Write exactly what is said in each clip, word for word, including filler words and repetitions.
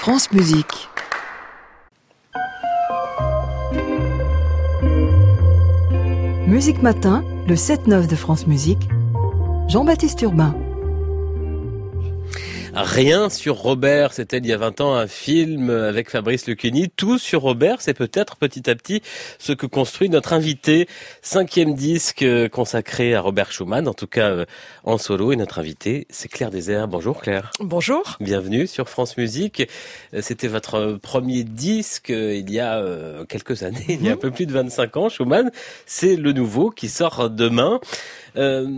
France Musique. Musique Matin, le sept neuf de France Musique. Jean-Baptiste Urbain. Rien sur Robert, c'était il y a vingt ans un film avec Fabrice Lucchini. Tout sur Robert, c'est peut-être petit à petit ce que construit notre invité. Cinquième disque consacré à Robert Schumann, en tout cas en solo. Et notre invité, c'est Claire Désert. Bonjour Claire. Bonjour. Bienvenue sur France Musique. C'était votre premier disque il y a quelques années, il y a un peu plus de vingt-cinq ans. Schumann, c'est le nouveau qui sort demain. Euh...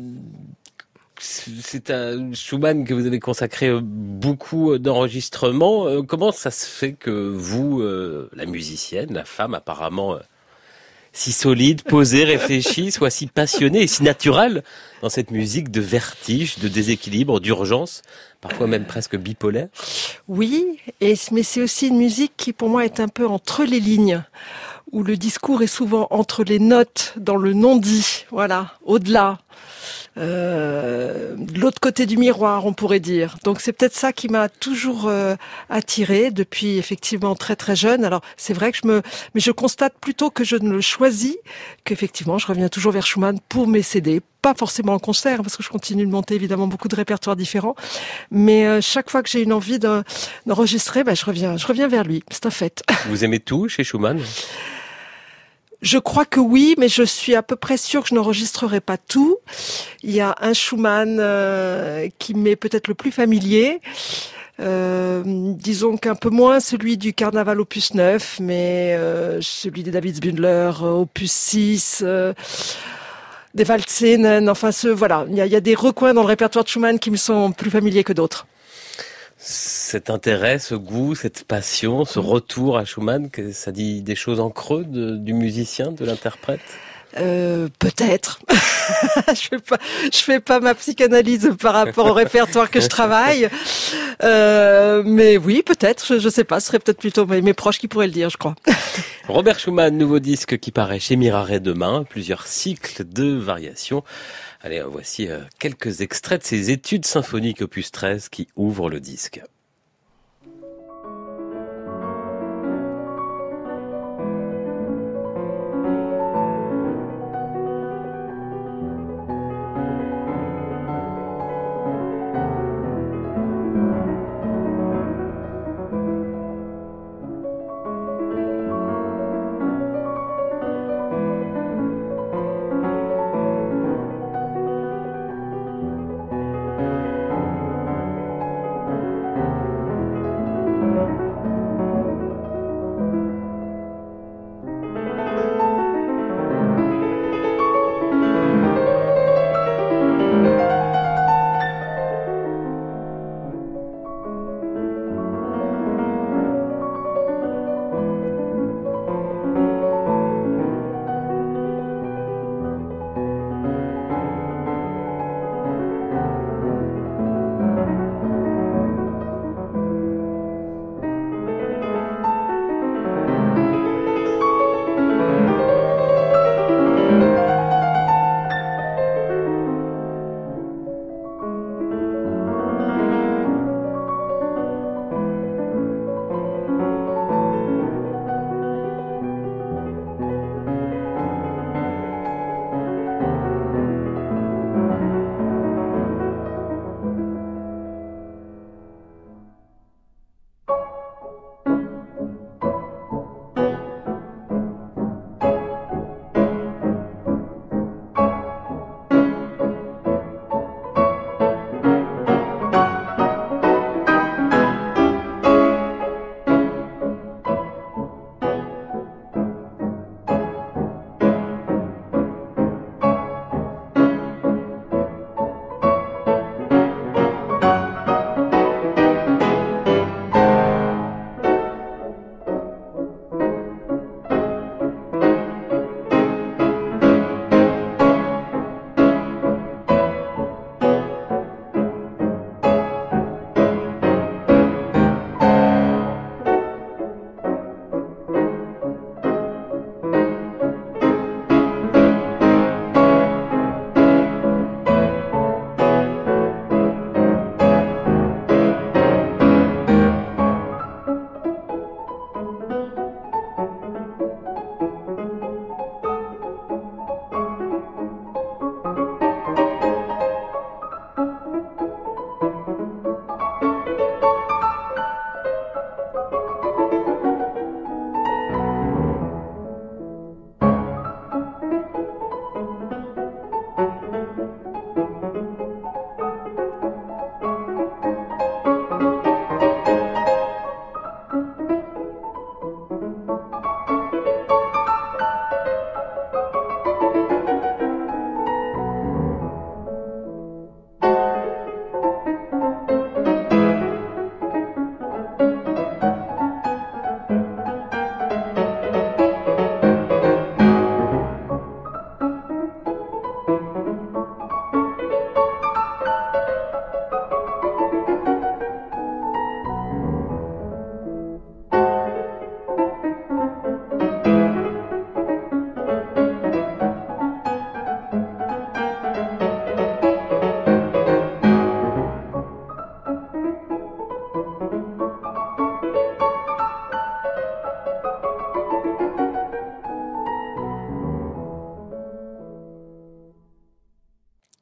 C'est à Schumann que vous avez consacré beaucoup d'enregistrements. Comment ça se fait que vous, la musicienne, la femme apparemment si solide, posée, réfléchie, soit si passionnée et si naturelle dans cette musique de vertige, de déséquilibre, d'urgence, parfois même presque bipolaire? Oui, et, mais c'est aussi une musique qui pour moi est un peu entre les lignes, où le discours est souvent entre les notes, dans le non-dit, voilà, au-delà. Euh, de l'autre côté du miroir, on pourrait dire. Donc c'est peut-être ça qui m'a toujours euh, attirée depuis effectivement très très jeune. Alors c'est vrai que je me, mais je constate plutôt que je ne le choisis, qu'effectivement je reviens toujours vers Schumann pour mes C D. Pas forcément en concert, parce que je continue de monter évidemment beaucoup de répertoires différents. Mais euh, chaque fois que j'ai une envie de, d'enregistrer, ben, je reviens, je reviens vers lui. C'est un fait. Vous aimez tout chez Schumann ? Je crois que oui, mais je suis à peu près sûre que je n'enregistrerai pas tout. Il y a un Schumann euh, qui m'est peut-être le plus familier. Euh, disons qu'un peu moins celui du Carnaval opus neuf, mais euh, celui des Davidsbündler opus six... Euh, des Waldscenen, enfin ce, voilà, il y a, il y a des recoins dans le répertoire de Schumann qui me sont plus familiers que d'autres. Cet intérêt, ce goût, cette passion, ce retour à Schumann, que ça dit des choses en creux de, du musicien, de l'interprète ? Euh, peut-être. je fais pas, je fais pas ma psychanalyse par rapport au répertoire que je travaille. Euh, mais oui, peut-être, je, je sais pas, ce serait peut-être plutôt mes, mes proches qui pourraient le dire, je crois. Robert Schumann, nouveau disque qui paraît chez Miraret demain, plusieurs cycles de variations. Allez, voici quelques extraits de ces études symphoniques opus treize qui ouvrent le disque.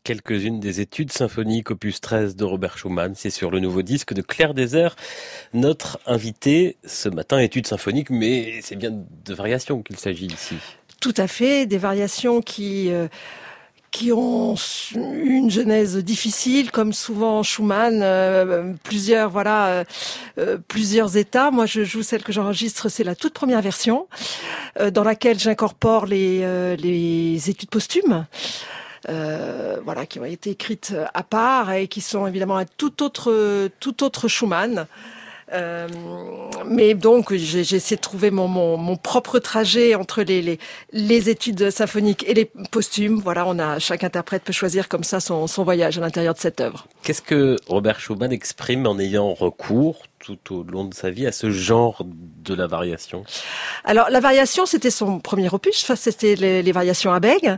quelques-unes des études symphoniques opus treize de Robert Schumann. C'est sur le nouveau disque de Claire Désert. Notre invité ce matin, études symphoniques, mais c'est bien de variations qu'il s'agit ici. Tout à fait, des variations qui... Euh qui ont une genèse difficile, comme souvent Schumann, euh, plusieurs voilà, euh, euh, plusieurs états. Moi, je joue celle que j'enregistre, c'est la toute première version, euh, dans laquelle j'incorpore les euh, les études posthumes. Euh, voilà, qui ont été écrites à part et qui sont évidemment un tout autre tout autre Schumann. Euh, mais donc j'ai, j'ai essayé de trouver mon, mon, mon propre trajet entre les, les, les études symphoniques et les posthumes. Voilà, on a chaque interprète peut choisir comme ça son, son voyage à l'intérieur de cette œuvre. Qu'est-ce que Robert Schumann exprime en ayant recours tout au long de sa vie à ce genre de la variation? Alors la variation, c'était son premier opus, enfin, c'était les, les variations à Bègue.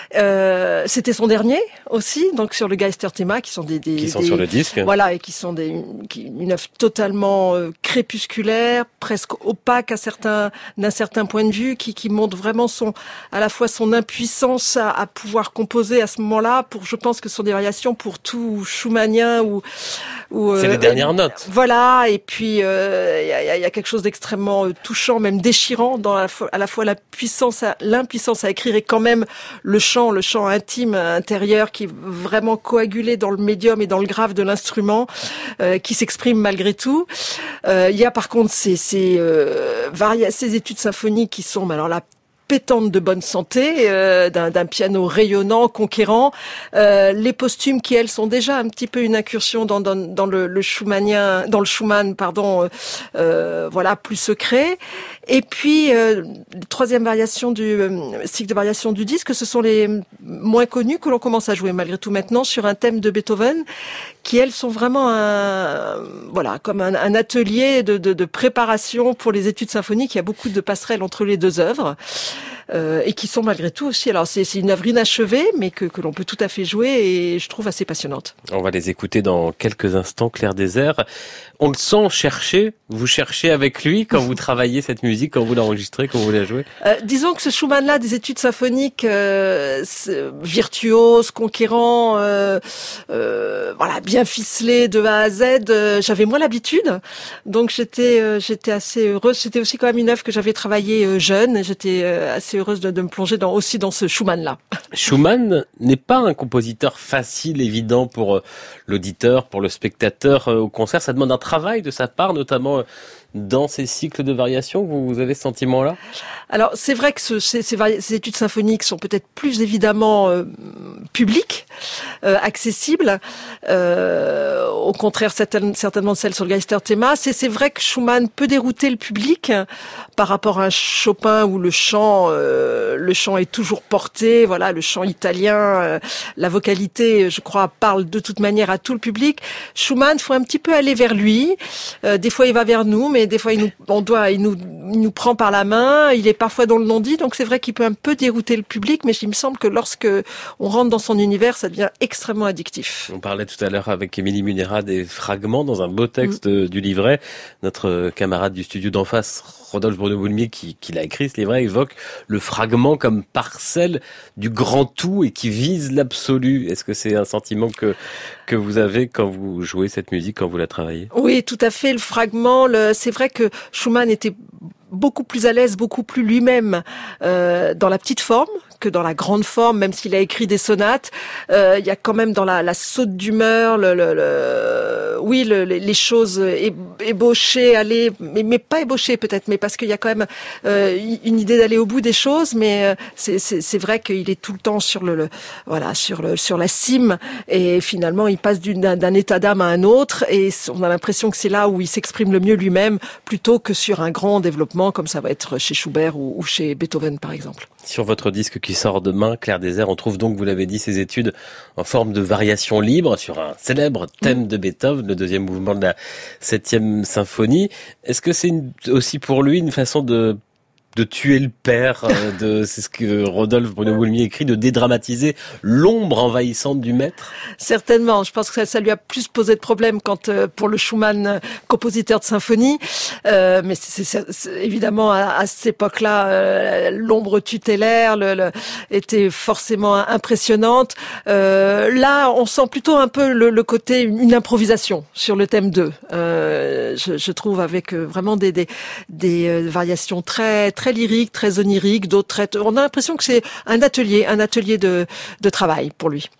Euh, c'était son dernier aussi, donc sur le Geisterthema, qui sont des, des qui sont des, sur le disque. Voilà, et qui sont des qui, une œuvre totalement euh, crépusculaire, presque opaque à certains d'un certain point de vue, qui qui montre vraiment son à la fois son impuissance à, à pouvoir composer à ce moment-là. Pour, je pense que ce sont des variations pour tout schumannien ou ou c'est euh, les dernières notes. Voilà. Et puis il euh, y, a, y a quelque chose d'extrêmement euh, touchant, même déchirant, dans la, à la fois la puissance, à, l'impuissance à écrire et quand même le chant, le chant intime intérieur qui est vraiment coagulé dans le médium et dans le grave de l'instrument, euh, qui s'exprime malgré tout. Il euh, y a par contre ces ces, euh, varia- ces études symphoniques qui sont, mais alors là, pétante de bonne santé, euh, d'un, d'un piano rayonnant, conquérant. Euh, les posthumes qui, elles, sont déjà un petit peu une incursion dans, dans, dans le, le Schumannien, dans le Schumann, pardon, euh, euh, voilà, plus secret. Et puis, euh, troisième variation du euh, cycle de variation du disque, ce sont les moins connus que l'on commence à jouer malgré tout maintenant sur un thème de Beethoven, qui, elles, sont vraiment un, voilà, comme un, un atelier de, de, de préparation pour les études symphoniques. Il y a beaucoup de passerelles entre les deux œuvres. Euh, et qui sont malgré tout aussi, alors c'est, c'est une œuvre inachevée, mais que, que l'on peut tout à fait jouer et je trouve assez passionnante. On va les écouter dans quelques instants, Claire Désert. On le sent chercher, vous cherchez avec lui quand vous travaillez cette musique, quand vous l'enregistrez, quand vous la jouez. Euh, disons que ce Schumann-là, des études symphoniques euh, virtuoses, conquérants, euh, euh, voilà, bien ficelés de A à Z, euh, j'avais moins l'habitude, donc j'étais euh, j'étais assez heureuse. C'était aussi quand même une œuvre que j'avais travaillée euh, jeune, j'étais euh, assez heureuse de, de me plonger dans, aussi dans ce Schumann-là. Schumann n'est pas un compositeur facile, évident pour euh, l'auditeur, pour le spectateur euh, au concert. Ça demande un travail de sa part, notamment euh, dans ces cycles de variations. Vous, vous avez ce sentiment-là? Alors, c'est vrai que ce, ces, ces, vari- ces études symphoniques sont peut-être plus évidemment euh, publiques, euh, accessibles. Euh, au contraire, certaine, certainement celles sur le Geisterthema. C'est, c'est vrai que Schumann peut dérouter le public par rapport à un Chopin où le chant, euh, le chant est toujours porté. Voilà, le chant italien, euh, la vocalité, je crois, parle de toute manière à tout le public. Schumann, faut un petit peu aller vers lui. Euh, des fois, il va vers nous, mais des fois, il nous, on doit, il nous, il nous prend par la main. Il est parfois dans le non-dit, donc c'est vrai qu'il peut un peu dérouter le public, mais il me semble que lorsque on rentre dans son univers, ça devient extrêmement addictif. On parlait tout à l'heure avec Émilie Munera des fragments dans un beau texte mmh. du livret. Notre camarade du studio d'en face, Rodolphe Bruno-Boulmier, qui, qui l'a écrit, ce livret évoque le fragment comme parcelle du grand tout et qui vise l'absolu. Est-ce que c'est un sentiment que que vous avez quand vous jouez cette musique, quand vous la travaillez? Oui, tout à fait. Le fragment, le, c'est vrai que Schumann était beaucoup plus à l'aise, beaucoup plus lui-même euh, dans la petite forme que dans la grande forme, même s'il a écrit des sonates. Euh, il y a quand même dans la, la saute d'humeur, le, le, le, oui, le, les choses ébauchées, aller, mais, mais pas ébauchées peut-être, mais parce qu'il y a quand même euh, une idée d'aller au bout des choses. Mais c'est, c'est, c'est vrai qu'il est tout le temps sur le, le voilà, sur le, sur la cime, et finalement il passe d'un, d'un état d'âme à un autre, et on a l'impression que c'est là où il s'exprime le mieux lui-même, plutôt que sur un grand développement comme ça va être chez Schubert ou, ou chez Beethoven par exemple. Sur votre disque qui sort demain, Claire Désert, on trouve donc, vous l'avez dit, ces études en forme de variation libre sur un célèbre thème de Beethoven, le deuxième mouvement de la septième symphonie. Est-ce que c'est une, aussi pour lui une façon de de tuer le père, de, c'est ce que Rodolphe Bruno Boulmier écrit, de dédramatiser l'ombre envahissante du maître? Certainement. Je pense que ça, ça lui a plus posé de problème quand, euh, pour le Schumann, euh, compositeur de symphonie. Euh, mais c'est, c'est, c'est, évidemment, à, à cette époque-là, euh, l'ombre tutélaire le, le, était forcément impressionnante. Euh, là, on sent plutôt un peu le, le côté, une improvisation sur le thème deux. Euh, je, je trouve avec vraiment des, des, des variations très, très lyriques, très oniriques, d'autres très... On a l'impression que c'est un atelier, un atelier de, de travail pour lui.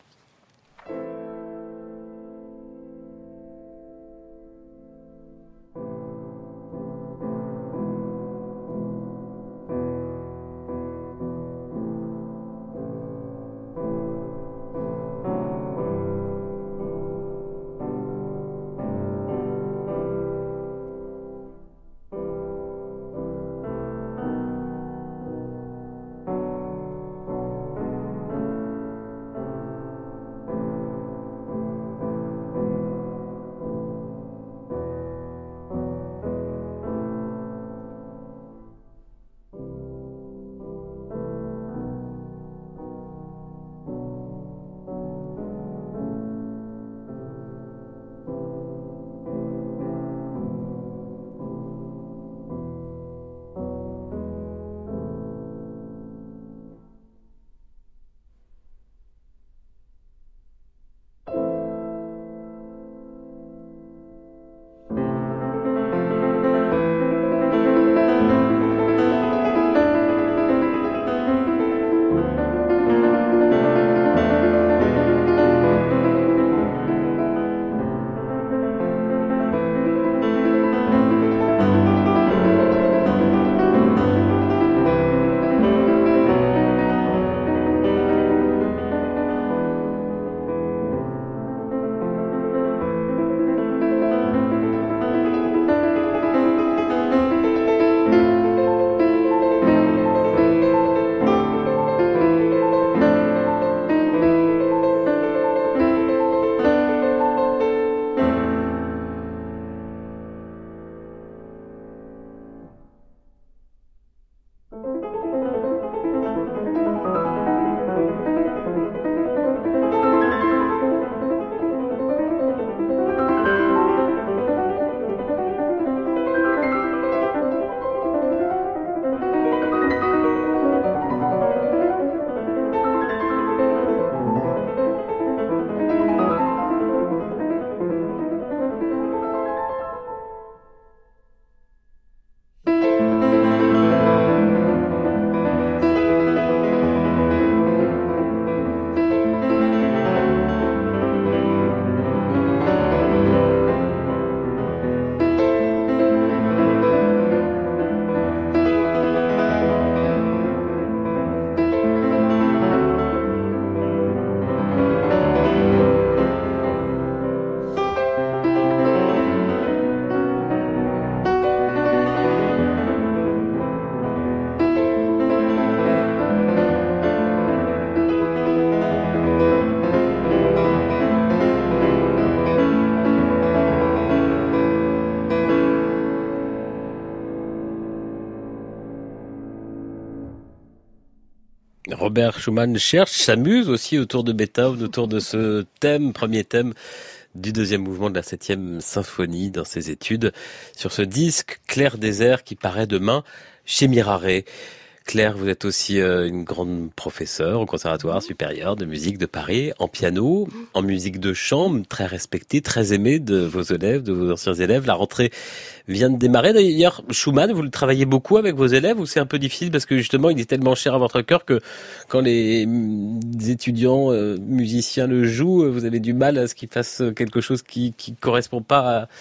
Robert Schumann cherche, s'amuse aussi autour de Beethoven, autour de ce thème, premier thème du deuxième mouvement de la septième symphonie dans ses études, sur ce disque Clair désert qui paraît demain chez Mirare. Claire, vous êtes aussi une grande professeure au Conservatoire supérieur de musique de Paris, en piano, en musique de chambre, très respectée, très aimée de vos élèves, de vos anciens élèves. La rentrée vient de démarrer. D'ailleurs, Schumann, vous le travaillez beaucoup avec vos élèves ou c'est un peu difficile parce que justement, il est tellement cher à votre cœur que quand les étudiants euh, musiciens le jouent, vous avez du mal à ce qu'ils fassent quelque chose qui qui correspond pas à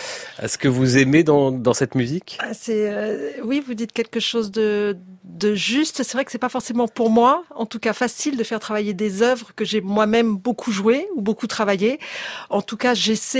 à ce que vous aimez dans, dans cette musique? Ah, c'est, euh, oui, vous dites quelque chose de, de juste. C'est vrai que c'est pas forcément pour moi, en tout cas facile de faire travailler des œuvres que j'ai moi-même beaucoup jouées ou beaucoup travaillées. En tout cas, j'essaie un,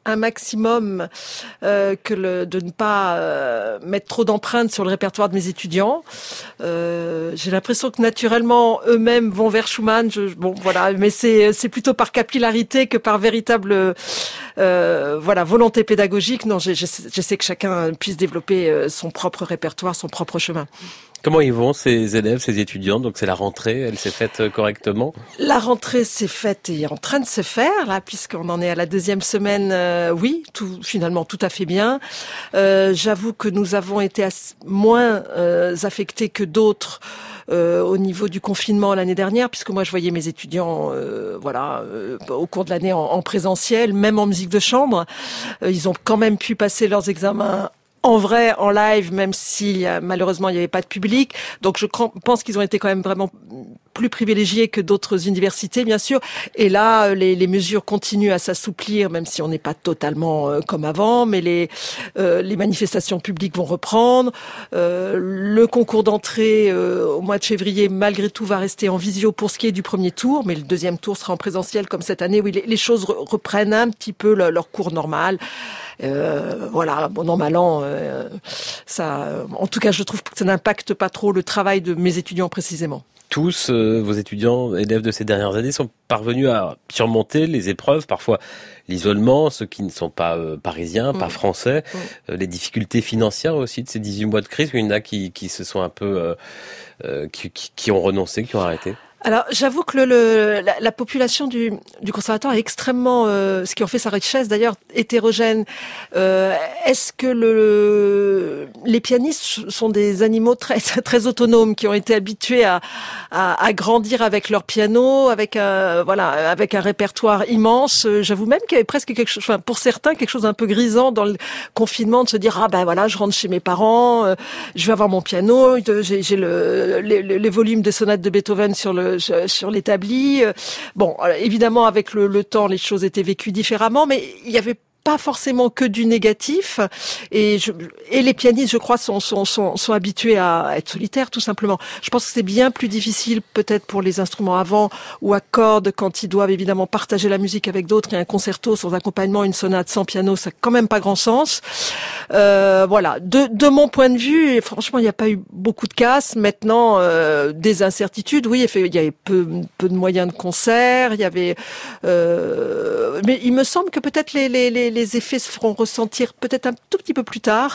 un maximum euh, que le, de ne pas euh, mettre trop d'empreintes sur le répertoire de mes étudiants. Euh, j'ai l'impression que naturellement eux-mêmes vont vers Schumann. Je, bon, voilà, mais c'est c'est plutôt par capillarité que par véritable euh, voilà volonté pédagogique. Non, j'essaie que chacun puisse développer son propre répertoire, son propre chemin. Comment ils vont, ces élèves, ces étudiants? Donc c'est la rentrée, elle s'est faite correctement? La rentrée s'est faite et est en train de se faire, là, puisqu'on en est à la deuxième semaine. Euh, oui, tout, finalement, tout à fait bien. Euh, j'avoue que nous avons été moins euh, affectés que d'autres Euh, au niveau du confinement l'année dernière, puisque moi je voyais mes étudiants euh, voilà euh, au cours de l'année en, en présentiel, même en musique de chambre. Euh, ils ont quand même pu passer leurs examens en vrai, en live, même si euh, malheureusement il n'y avait pas de public. Donc je pense qu'ils ont été quand même vraiment plus privilégiés que d'autres universités, bien sûr. Et là, les, les mesures continuent à s'assouplir, même si on n'est pas totalement euh, comme avant. Mais les, euh, les manifestations publiques vont reprendre. Euh, le concours d'entrée euh, au mois de février, malgré tout, va rester en visio pour ce qui est du premier tour. Mais le deuxième tour sera en présentiel, comme cette année. Oui, les, les choses re- reprennent un petit peu le, leur cours normal. Euh, voilà, bon an mal an, euh, ça. En tout cas, je trouve que ça n'impacte pas trop le travail de mes étudiants précisément. Tous euh, vos étudiants, élèves de ces dernières années, sont parvenus à surmonter les épreuves, parfois l'isolement, ceux qui ne sont pas euh, parisiens, mmh. pas français, mmh. euh, les difficultés financières aussi de ces dix-huit mois de crise. Il y en a qui, qui se sont un peu, euh, euh, qui, qui, qui ont renoncé, qui ont arrêté. Alors, j'avoue que le, le, la, la population du, du conservatoire est extrêmement, euh, ce qui en fait sa richesse d'ailleurs, hétérogène. Euh, est-ce que le, les pianistes sont des animaux très très autonomes qui ont été habitués à, à, à grandir avec leur piano, avec un voilà, avec un répertoire immense. J'avoue même qu'il y avait presque quelque chose, enfin pour certains quelque chose d'un peu grisant dans le confinement de se dire ah ben voilà, je rentre chez mes parents, euh, je vais avoir mon piano, j'ai, j'ai le, les, les volumes des sonates de Beethoven sur le sur l'établi. Bon, évidemment, avec le, le temps, les choses étaient vécues différemment, mais il y avait pas forcément que du négatif, et, je, et les pianistes, je crois, sont, sont, sont, sont habitués à être solitaires, tout simplement. Je pense que c'est bien plus difficile, peut-être pour les instruments à vent ou à cordes, quand ils doivent évidemment partager la musique avec d'autres, et un concerto sans accompagnement, une sonate sans piano, ça n'a quand même pas grand sens. Euh, voilà. De, de mon point de vue, franchement, il n'y a pas eu beaucoup de casse. Maintenant, euh, des incertitudes, oui, il y avait peu, peu de moyens de concert, il y avait, euh, mais il me semble que peut-être les, les, les les effets se feront ressentir peut-être un tout petit peu plus tard,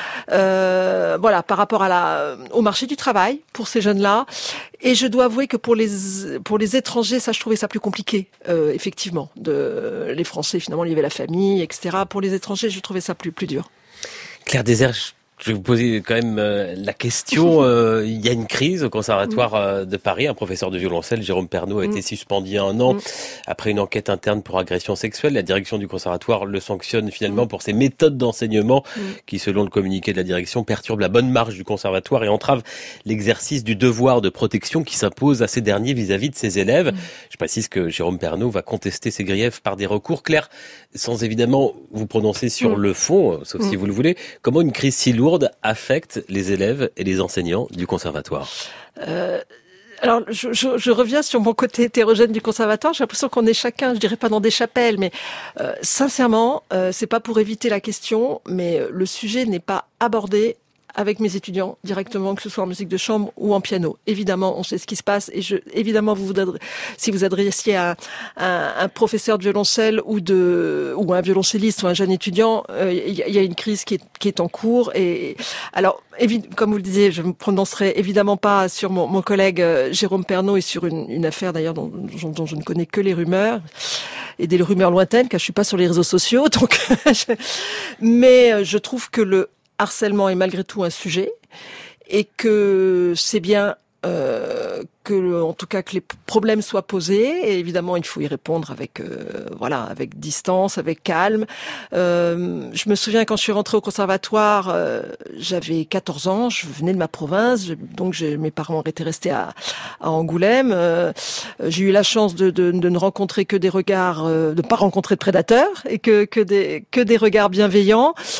euh, voilà, par rapport à la, au marché du travail pour ces jeunes-là. Et je dois avouer que pour les pour les étrangers, ça, je trouvais ça plus compliqué, euh, effectivement. De les Français, finalement, il y avait la famille, et cetera. Pour les étrangers, je trouvais ça plus plus dur. Claire Désert, je vais vous poser quand même euh, la question. Euh, il y a une crise au Conservatoire euh, de Paris. Un professeur de violoncelle, Jérôme Pernaut, a été suspendu un an après une enquête interne pour agression sexuelle. La direction du Conservatoire le sanctionne finalement pour ses méthodes d'enseignement qui, selon le communiqué de la direction, perturbent la bonne marche du Conservatoire et entravent l'exercice du devoir de protection qui s'impose à ces derniers vis-à-vis de ses élèves. Je précise que Jérôme Pernaut va contester ses griefs par des recours. Claire, sans évidemment vous prononcer sur le fond, sauf si vous le voulez, comment une crise si lourde affecte les élèves et les enseignants du conservatoire? euh... Alors, je, je, je reviens sur mon côté hétérogène du conservatoire. J'ai l'impression qu'on est chacun, je dirais pas dans des chapelles, mais euh, sincèrement, euh, c'est pas pour éviter la question, mais le sujet n'est pas abordé avec mes étudiants directement, que ce soit en musique de chambre ou en piano. Évidemment, on sait ce qui se passe, et je, évidemment, vous voudrez, si vous adressiez à un, un professeur de violoncelle ou de ou un violoncelliste ou un jeune étudiant, euh, il y a une crise qui est, qui est en cours. Et alors, évi- comme vous le disiez, je me prononcerai évidemment pas sur mon, mon collègue euh, Jérôme Pernaut et sur une, une affaire d'ailleurs dont, dont, dont je ne connais que les rumeurs. Et des rumeurs lointaines, car je suis pas sur les réseaux sociaux, donc. je... Mais je trouve que le harcèlement est malgré tout un sujet, et que c'est bien euh, que, en tout cas, que les problèmes soient posés. Et évidemment, il faut y répondre avec, euh, voilà, avec distance, avec calme. Euh, je me souviens quand je suis rentrée au conservatoire, euh, j'avais quatorze ans, je venais de ma province, je, donc j'ai, mes parents étaient restés à, à Angoulême. Euh, j'ai eu la chance de, de, de ne rencontrer que des regards, euh, de pas rencontrer de prédateurs, et que, que des, que des regards bienveillants.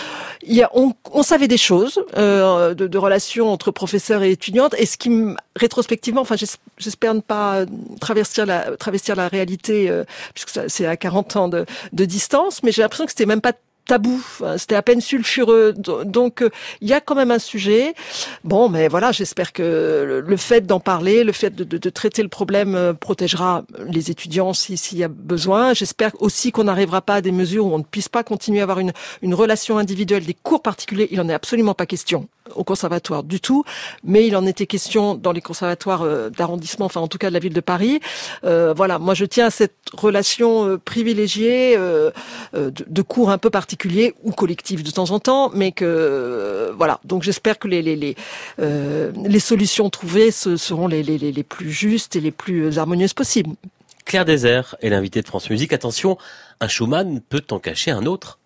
il y a, on, on savait des choses euh, de, de relations entre professeurs et étudiantes, et ce qui, rétrospectivement, enfin, j'espère ne pas travestir la, travestir la réalité, euh, puisque ça, c'est à quarante ans de, de distance, mais j'ai l'impression que c'était même pas tabou, c'était à peine sulfureux, donc il euh, y a quand même un sujet. Bon, mais voilà, j'espère que le fait d'en parler, le fait de, de, de traiter le problème euh, protégera les étudiants si, s'il y a besoin. J'espère aussi qu'on n'arrivera pas à des mesures où on ne puisse pas continuer à avoir une, une relation individuelle, des cours particuliers. Il en est absolument pas question au conservatoire du tout, mais il en était question dans les conservatoires euh, d'arrondissement, enfin en tout cas de la ville de Paris. Euh, voilà, moi je tiens à cette relation euh, privilégiée euh, euh, de, de cours un peu particuliers ou collectifs de temps en temps, mais que euh, voilà. Donc j'espère que les les les, euh, les solutions trouvées ce seront les, les les les plus justes et les plus harmonieuses possibles. Claire Désert est l'invitée de France Musique. Attention, un Schumann peut en cacher un autre.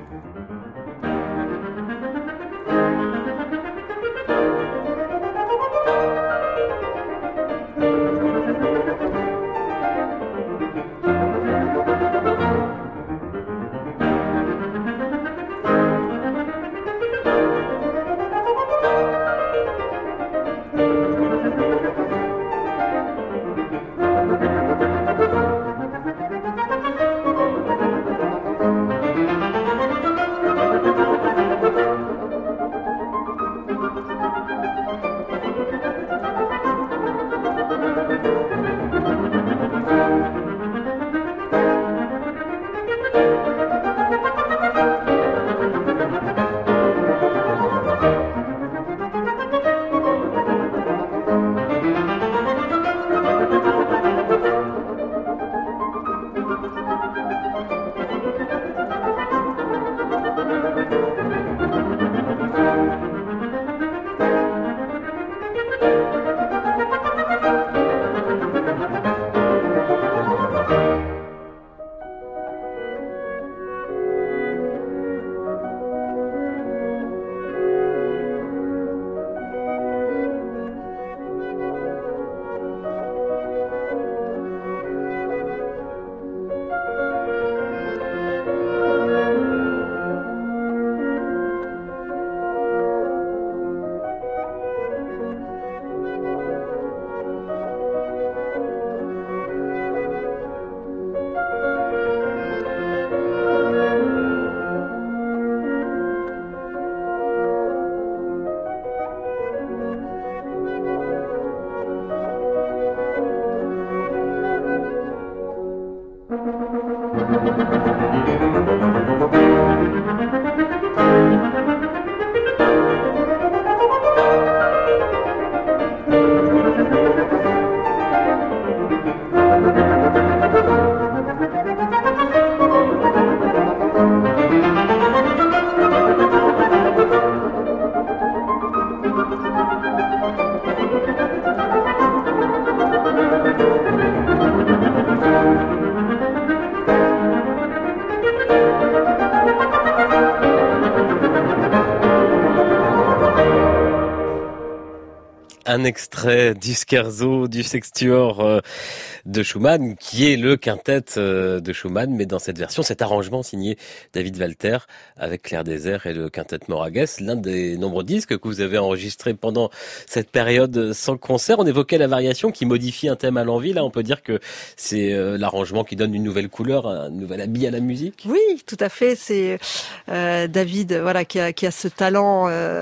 Un extrait du scherzo du Sextuor euh, de Schumann, qui est le quintet euh, de Schumann, mais dans cette version, cet arrangement signé David Walter avec Claire Désert et le quintet Moragues, l'un des nombreux disques que vous avez enregistrés pendant cette période sans concert. On évoquait la variation qui modifie un thème à l'envie. Là, on peut dire que c'est euh, l'arrangement qui donne une nouvelle couleur, un nouvel habit à la musique. Oui, tout à fait. C'est euh, David, voilà, qui a, qui a ce talent euh,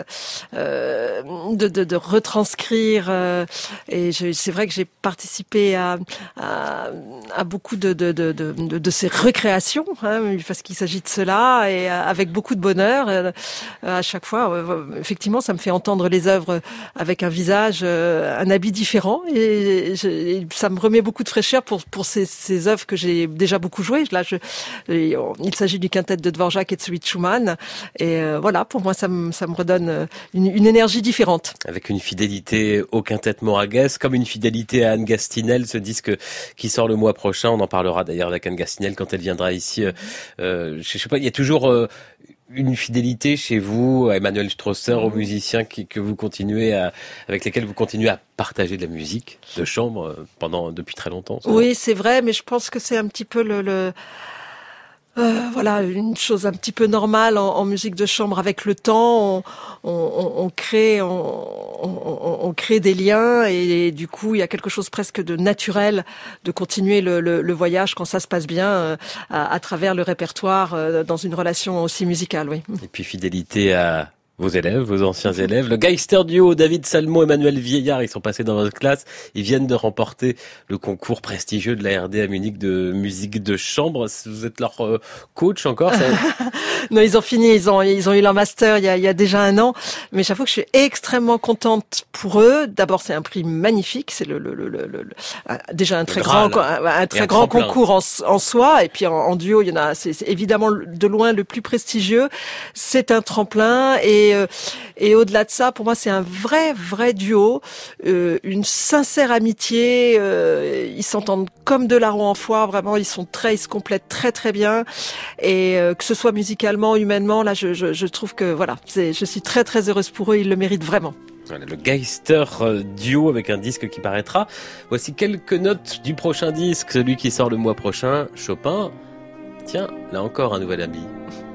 euh, de, de, de retranscrire. Euh, et je, c'est vrai que j'ai participé à, à, à beaucoup de, de, de, de, de ces recréations, hein, parce qu'il s'agit de cela, et avec beaucoup de bonheur. Euh, à chaque fois, euh, effectivement, ça me fait entendre les œuvres avec un visage, euh, un habit différent, et, je, et ça me remet beaucoup de fraîcheur pour, pour ces, ces œuvres que j'ai déjà beaucoup jouées. Là, je, et, oh, il s'agit du quintet de Dvorak et de celui de Schumann, et euh, voilà, pour moi, ça me, ça me redonne une, une énergie différente. Avec une fidélité au quintet Moragues, comme une fidélité à Anne Gastinel, ce disque qui sort le mois prochain. On en parlera d'ailleurs avec Anne Gastinel quand elle viendra ici. Euh, je sais pas, il y a toujours euh, une fidélité chez vous, à Emmanuel Strasser, aux musiciens qui, que vous continuez à, avec lesquels vous continuez à partager de la musique de chambre pendant depuis très longtemps. Oui, c'est vrai, mais je pense que c'est un petit peu le, le Euh, voilà, une chose un petit peu normale en, en musique de chambre. Avec le temps, on, on, on crée, on, on, on crée des liens et, et du coup, il y a quelque chose presque de naturel de continuer le, le, le voyage quand ça se passe bien euh, à, à travers le répertoire euh, dans une relation aussi musicale. Oui. Et puis fidélité à vos élèves, vos anciens élèves. Le Geister Duo, David Salmon, Emmanuel Vieillard, ils sont passés dans votre classe. Ils viennent de remporter le concours prestigieux de la R D à Munich de musique de chambre. Vous êtes leur euh, coach encore ça... Non, ils ont fini, ils ont ils ont eu leur master il y a il y a déjà un an. Mais j'avoue que je suis extrêmement contente pour eux. D'abord, c'est un prix magnifique, c'est le le le, le, le déjà un très grand un, un très un grand tremplin. Concours en, en soi. Et puis en, en duo, il y en a, c'est, c'est évidemment de loin le plus prestigieux. C'est un tremplin et Et, et au-delà de ça, pour moi, c'est un vrai, vrai duo, euh, une sincère amitié. Euh, ils s'entendent comme de larrons en foire. Vraiment, ils sont très, ils se complètent très, très bien. Et euh, que ce soit musicalement, humainement, là, je, je, je trouve que voilà, c'est, je suis très, très heureuse pour eux. Ils le méritent vraiment. Voilà, le Geister Duo avec un disque qui paraîtra. Voici quelques notes du prochain disque, celui qui sort le mois prochain. Chopin. Tiens, là encore un nouvel ami.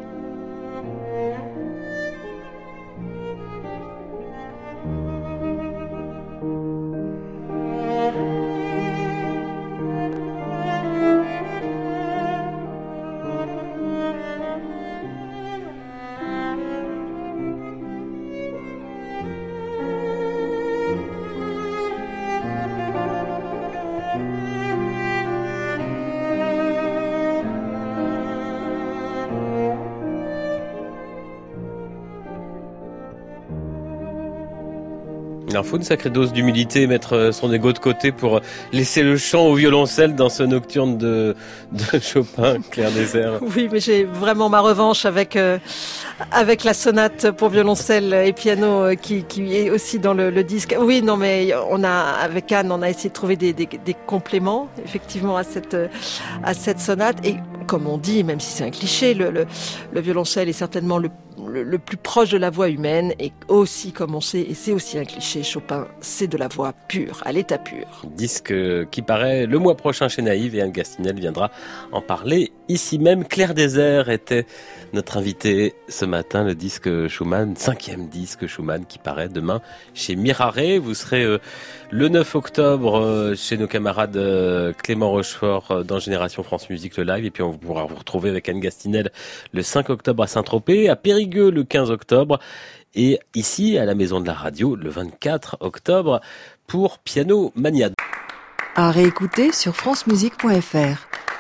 Il en faut une sacrée dose d'humilité, mettre son ego de côté pour laisser le chant au violoncelle dans ce nocturne de, de Chopin, Clair Désert. Oui, mais j'ai vraiment ma revanche avec euh, avec la sonate pour violoncelle et piano euh, qui, qui est aussi dans le, le disque. Oui, non, mais on a avec Anne, on a essayé de trouver des, des, des compléments effectivement à cette à cette sonate. Et comme on dit, même si c'est un cliché, le, le, le violoncelle est certainement le Le, le plus proche de la voix humaine et aussi, comme on sait, et c'est aussi un cliché, Chopin, c'est de la voix pure, à l'état pur. Disque qui paraît le mois prochain chez Naïve et Anne Gastinel viendra en parler ici même. Clair Désert était notre invité ce matin, le disque Schumann, cinquième disque Schumann qui paraît demain chez Mirare. Vous serez euh, le neuf octobre euh, chez nos camarades euh, Clément Rochefort euh, dans Génération France Musique le live et puis on pourra vous retrouver avec Anne Gastinel le cinq octobre à Saint-Tropez, à Périgueux le quinze octobre et ici à la Maison de la Radio le vingt-quatre octobre pour Piano Mania. À réécouter sur francemusique point f r.